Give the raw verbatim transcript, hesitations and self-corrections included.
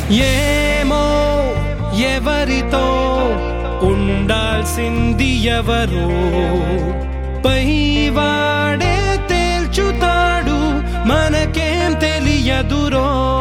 ఏమో ఎవరితో ఉండాల్సింది ఎవరో పైవాడే తేల్చుతాడు మనకేం తెలియదురో.